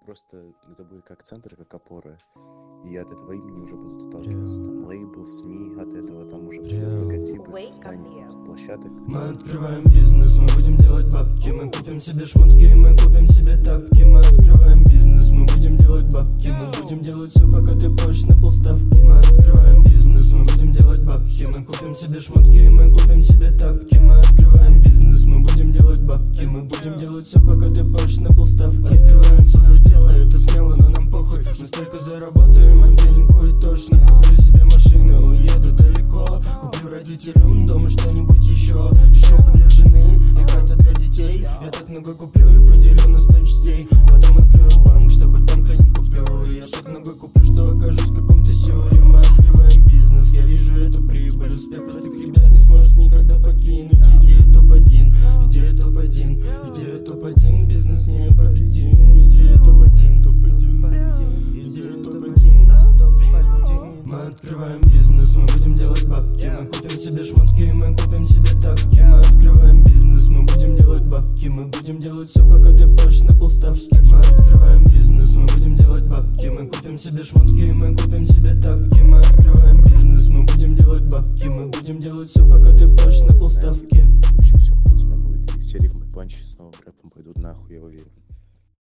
просто это будет как центр, как опора. И от этого имени уже будут отталкиваться там лейбл, СМИ, от этого там уже будут логотипы, создание площадок. Мы открываем бизнес, мы будем делать бабки. Мы купим себе шмотки, мы купим себе тапки. Мы открываем бизнес, мы будем делать бабки. Мы будем делать все, пока ты плачешь на полставки. Мы открываем бизнес, мы будем делать бабки. Мы купим себе шмотки, мы купим себе тапки. Мы открываем бизнес, мы будем делать бабки. Мы будем делать все, пока ты плачешь на полставки. Открываем свое дело, это смело, но нам похуй. Мы столько заработаем, а денег будет точно. Куплю себе машину, уеду далеко. Куплю родителям дома что-нибудь еще. Шопы для жены и хата для детей. Я так много куплю и поделю на 100 частей. Потом открою банк, чтобы там хранить купюры. Я так много куплю, что окажусь в каком-то сюре. Мы открываем бизнес, я вижу эту прибыль. Успех простых ребят не сможет никогда покинуть. Идея топ-1, идея топ-1, идея топ-1. Бизнес непобедим, идея топ-1, топ-1, идея топ-1, топ-1. Мы открываем бизнес, мы будем делать бабки. Мы купим себе шмотки, мы купим себе тапки. Мы открываем бизнес, мы будем делать бабки. Мы будем делать все, пока ты плачешь на полставки. Мы открываем бизнес, мы будем делать бабки. Мы купим себе шмотки, мы купим себе тапки. Мы открываем бизнес, мы будем делать бабки. Мы будем делать все, пока ты плачешь на полставки. Вообще все охуительно будет, и все рифмы панчи снова рэпом пойдут нахуй, я уверен.